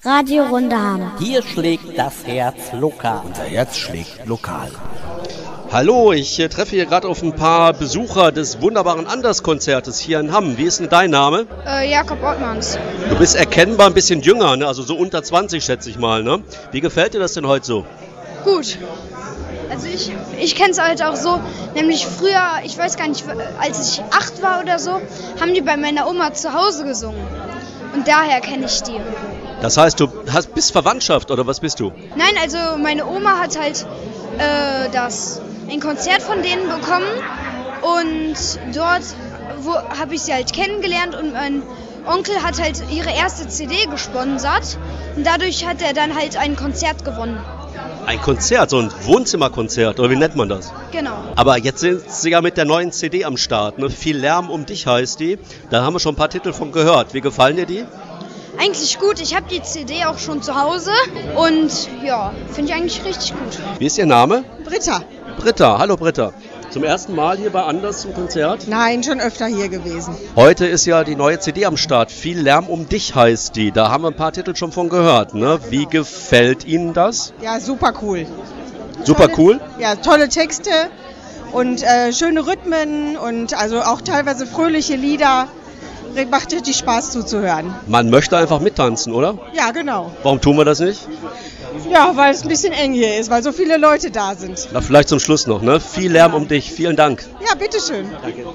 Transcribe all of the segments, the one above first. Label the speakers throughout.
Speaker 1: Radio Rundaham.
Speaker 2: Hier schlägt das Herz lokal.
Speaker 3: Unser Herz schlägt lokal.
Speaker 4: Hallo, ich treffe hier gerade auf ein paar Besucher des wunderbaren Anders-Konzertes hier in Hamm. Wie ist denn dein Name?
Speaker 5: Jakob Ottmanns.
Speaker 4: Du bist erkennbar ein bisschen jünger, ne? Also so unter 20 schätze ich mal. Ne? Wie gefällt dir das denn heute so?
Speaker 5: Gut. Also ich kenne es halt auch so, nämlich früher, ich weiß gar nicht, als ich 8 war oder so, haben die bei meiner Oma zu Hause gesungen. Und daher kenne ich die.
Speaker 4: Das heißt, du bist Verwandtschaft oder was bist du?
Speaker 5: Nein, also meine Oma hat halt ein Konzert von denen bekommen und dort habe ich sie halt kennengelernt und mein Onkel hat halt ihre erste CD gesponsert und dadurch hat er dann halt ein Konzert gewonnen.
Speaker 4: Ein Konzert, so ein Wohnzimmerkonzert, oder wie nennt man das?
Speaker 5: Genau.
Speaker 4: Aber jetzt sind sie ja mit der neuen CD am Start, ne? Viel Lärm um dich heißt die. Da haben wir schon ein paar Titel von gehört. Wie gefallen dir die?
Speaker 5: Eigentlich gut. Ich habe die CD auch schon zu Hause und ja, finde ich eigentlich richtig gut.
Speaker 4: Wie ist Ihr Name?
Speaker 6: Britta.
Speaker 4: Britta, hallo Britta. Zum ersten Mal hier bei Anders zum Konzert?
Speaker 6: Nein, schon öfter hier gewesen.
Speaker 4: Heute ist ja die neue CD am Start. Viel Lärm um dich heißt die. Da haben wir ein paar Titel schon von gehört. Ne? Wie gefällt Ihnen das?
Speaker 6: Ja, super cool.
Speaker 4: Super cool?
Speaker 6: Ja, tolle Texte und schöne Rhythmen und also auch teilweise fröhliche Lieder. Macht richtig Spaß zuzuhören.
Speaker 4: Man möchte einfach mittanzen, oder?
Speaker 6: Ja, genau.
Speaker 4: Warum tun wir das nicht?
Speaker 6: Ja, weil es ein bisschen eng hier ist, weil so viele Leute da sind.
Speaker 4: Na, vielleicht zum Schluss noch, ne? Viel Lärm um dich. Vielen Dank.
Speaker 6: Ja, bitteschön.
Speaker 4: Danke.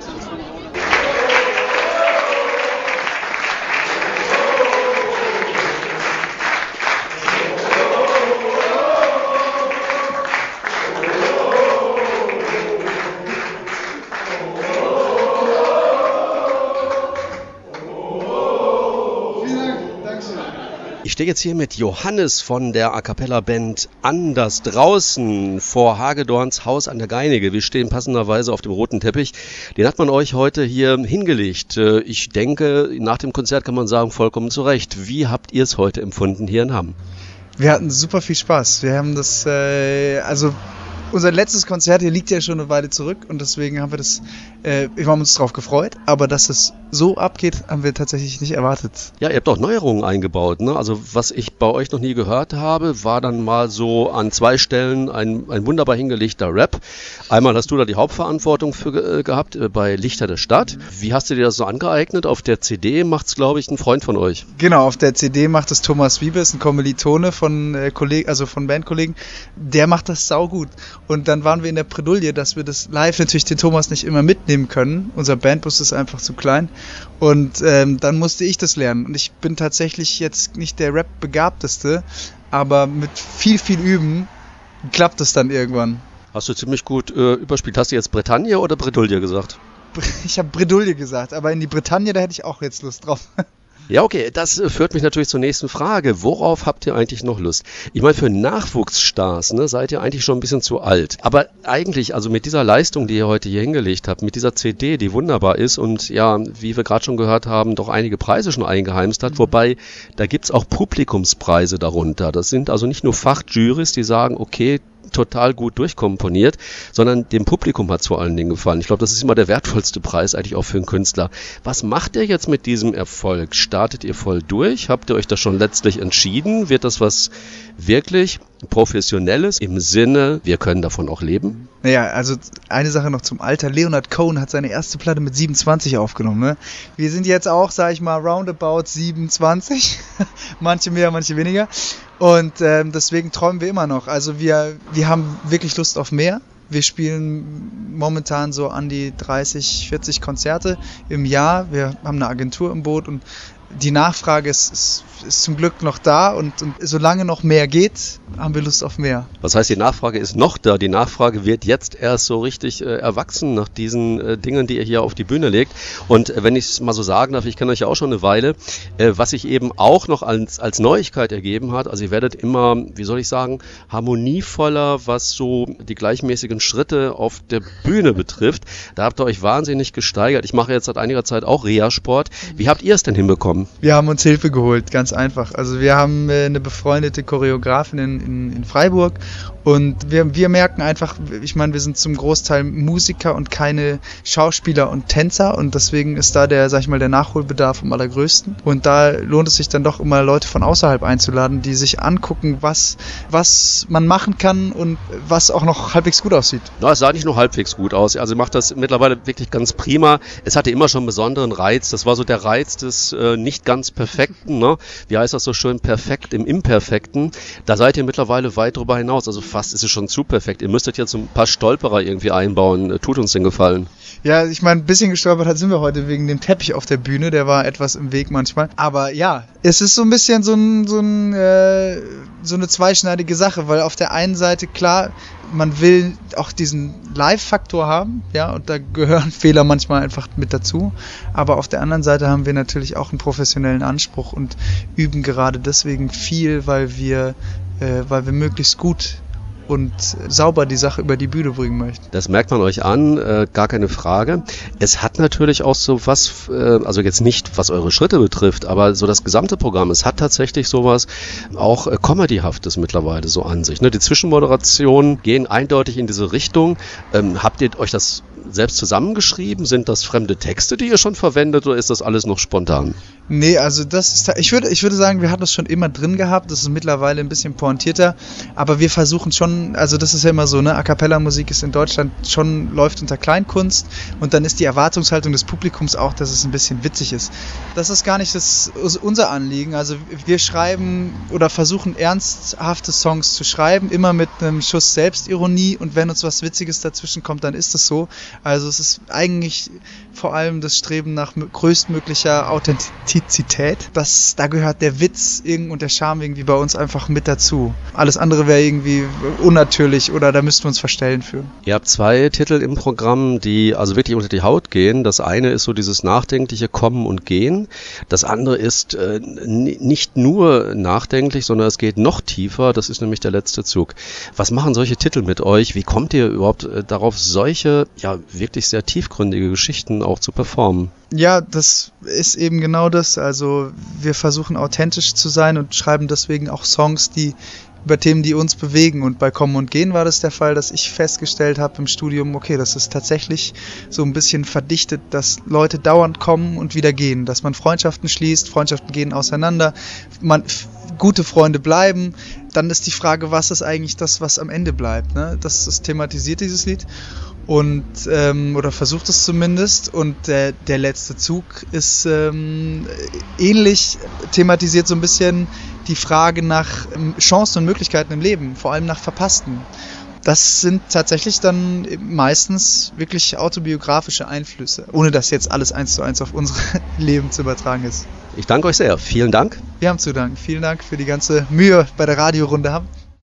Speaker 4: Ich stehe jetzt hier mit Johannes von der A Cappella Band Anders draußen vor Hagedorns Haus an der Geinige. Wir stehen passenderweise auf dem roten Teppich. Den hat man euch heute hier hingelegt. Ich denke, nach dem Konzert kann man sagen, vollkommen zu Recht. Wie habt ihr es heute empfunden hier in Hamm?
Speaker 7: Wir hatten super viel Spaß. Wir haben das, unser letztes Konzert hier liegt ja schon eine Weile zurück und deswegen haben wir haben uns drauf gefreut, aber dass es so abgeht, haben wir tatsächlich nicht erwartet.
Speaker 4: Ja, ihr habt auch Neuerungen eingebaut, ne? Also was ich bei euch noch nie gehört habe, war dann mal so an 2 Stellen ein wunderbar hingelegter Rap. Einmal hast du da die Hauptverantwortung für gehabt bei Lichter der Stadt. Wie hast du dir das so angeeignet? Auf der CD macht's, glaube ich, ein Freund von euch.
Speaker 7: Genau, auf der CD macht es Thomas Wiebes, ein Kommilitone von von Bandkollegen. Der macht das saugut. Und dann waren wir in der Bredouille, dass wir das live natürlich den Thomas nicht immer mitnehmen können. Unser Bandbus ist einfach zu klein. Und dann musste ich das lernen. Und ich bin tatsächlich jetzt nicht der Rap-Begabteste, aber mit viel, viel Üben klappt es dann irgendwann.
Speaker 4: Hast du ziemlich gut überspielt. Hast du jetzt Bretagne oder Bredouille gesagt?
Speaker 7: Ich habe Bredouille gesagt, aber in die Bretagne, da hätte ich auch jetzt Lust drauf.
Speaker 4: Ja, okay, das führt mich natürlich zur nächsten Frage. Worauf habt ihr eigentlich noch Lust? Ich meine, für Nachwuchsstars, ne, seid ihr eigentlich schon ein bisschen zu alt. Aber eigentlich, also mit dieser Leistung, die ihr heute hier hingelegt habt, mit dieser CD, die wunderbar ist und ja, wie wir gerade schon gehört haben, doch einige Preise schon eingeheimst hat, wobei da gibt's auch Publikumspreise darunter. Das sind also nicht nur Fachjurys, die sagen, okay, total gut durchkomponiert, sondern dem Publikum hat es vor allen Dingen gefallen. Ich glaube, das ist immer der wertvollste Preis eigentlich auch für einen Künstler. Was macht ihr jetzt mit diesem Erfolg? Startet ihr voll durch? Habt ihr euch da schon letztlich entschieden? Wird das was wirklich Professionelles im Sinne, wir können davon auch leben?
Speaker 7: Naja, also eine Sache noch zum Alter. Leonard Cohen hat seine erste Platte mit 27 aufgenommen. Ne? Wir sind jetzt auch, sag ich mal, roundabout 27. Manche mehr, manche weniger. Und deswegen träumen wir immer noch. Also wir haben wirklich Lust auf mehr. Wir spielen momentan so an die 30, 40 Konzerte im Jahr. Wir haben eine Agentur im Boot und die Nachfrage ist zum Glück noch da und solange noch mehr geht, haben wir Lust auf mehr.
Speaker 4: Was heißt, die Nachfrage ist noch da? Die Nachfrage wird jetzt erst so richtig erwachsen nach diesen Dingen, die ihr hier auf die Bühne legt. Und wenn ich es mal so sagen darf, ich kenne euch ja auch schon eine Weile, was sich eben auch noch als Neuigkeit ergeben hat, also ihr werdet immer, wie soll ich sagen, harmonievoller, was so die gleichmäßigen Schritte auf der Bühne betrifft. Da habt ihr euch wahnsinnig gesteigert. Ich mache jetzt seit einiger Zeit auch Reha-Sport. Wie habt ihr es denn hinbekommen? haben?
Speaker 7: Wir haben uns Hilfe geholt, ganz einfach. Also wir haben eine befreundete Choreografin in Freiburg und wir merken einfach, ich meine, wir sind zum Großteil Musiker und keine Schauspieler und Tänzer und deswegen ist da der Nachholbedarf am allergrößten. Und da lohnt es sich dann doch immer, Leute von außerhalb einzuladen, die sich angucken, was man machen kann und was auch noch halbwegs gut aussieht.
Speaker 4: Na, es sah nicht nur halbwegs gut aus. Also macht das mittlerweile wirklich ganz prima. Es hatte immer schon einen besonderen Reiz. Das war so der Reiz des nicht ganz Perfekten. Ne? Wie heißt das so schön? Perfekt im Imperfekten. Da seid ihr mittlerweile weit drüber hinaus. Also fast ist es schon zu perfekt. Ihr müsstet jetzt ein paar Stolperer irgendwie einbauen. Tut uns den Gefallen.
Speaker 7: Ja, ich meine, ein bisschen gestolpert sind wir heute wegen dem Teppich auf der Bühne. Der war etwas im Weg manchmal. Aber ja, es ist so ein bisschen so eine zweischneidige Sache, weil auf der einen Seite, klar, man will auch diesen Live-Faktor haben, ja, und da gehören Fehler manchmal einfach mit dazu. Aber auf der anderen Seite haben wir natürlich auch einen professionellen Anspruch und üben gerade deswegen viel, weil wir möglichst gut und sauber die Sache über die Bühne bringen möchten.
Speaker 4: Das merkt man euch an, gar keine Frage. Es hat natürlich auch so was, also jetzt nicht, was eure Schritte betrifft, aber so das gesamte Programm, es hat tatsächlich sowas auch Comedyhaftes mittlerweile so an sich. Ne? Die Zwischenmoderationen gehen eindeutig in diese Richtung. Habt ihr euch das selbst zusammengeschrieben? Sind das fremde Texte, die ihr schon verwendet, oder ist das alles noch spontan?
Speaker 7: Nee, also das ist, ich würde sagen, wir hatten das schon immer drin gehabt, das ist mittlerweile ein bisschen pointierter, aber wir versuchen schon, also das ist ja immer so, ne, A-Cappella-Musik ist in Deutschland schon, läuft unter Kleinkunst und dann ist die Erwartungshaltung des Publikums auch, dass es ein bisschen witzig ist. Das ist gar nicht unser Anliegen, also wir schreiben oder versuchen ernsthafte Songs zu schreiben, immer mit einem Schuss Selbstironie und wenn uns was Witziges dazwischen kommt, dann ist es so. Also es ist eigentlich vor allem das Streben nach größtmöglicher Authentizität. Da gehört der Witz und der Charme irgendwie bei uns einfach mit dazu. Alles andere wäre irgendwie unnatürlich oder da müssten wir uns verstellen für.
Speaker 4: Ihr habt 2 Titel im Programm, die also wirklich unter die Haut gehen. Das eine ist so dieses nachdenkliche Kommen und Gehen. Das andere ist nicht nur nachdenklich, sondern es geht noch tiefer. Das ist nämlich der letzte Zug. Was machen solche Titel mit euch? Wie kommt ihr überhaupt darauf, solche wirklich sehr tiefgründige Geschichten auch zu performen?
Speaker 7: Ja, das ist eben genau das. Also wir versuchen authentisch zu sein und schreiben deswegen auch Songs, über Themen, die uns bewegen. Und bei Kommen und Gehen war das der Fall, dass ich festgestellt habe im Studium, okay, das ist tatsächlich so ein bisschen verdichtet, dass Leute dauernd kommen und wieder gehen, dass man Freundschaften schließt, Freundschaften gehen auseinander, gute Freunde bleiben. Dann ist die Frage, was ist eigentlich das, was am Ende bleibt? Ne? Das thematisiert dieses Lied. Und oder versucht es zumindest, und der letzte Zug ist ähnlich, thematisiert so ein bisschen die Frage nach Chancen und Möglichkeiten im Leben, vor allem nach Verpassten. Das sind tatsächlich dann meistens wirklich autobiografische Einflüsse, ohne dass jetzt alles 1:1 auf unsere Leben zu übertragen ist.
Speaker 4: Ich danke euch sehr. Vielen Dank.
Speaker 7: Wir haben zu danken. Vielen Dank für die ganze Mühe bei der Radiorunde.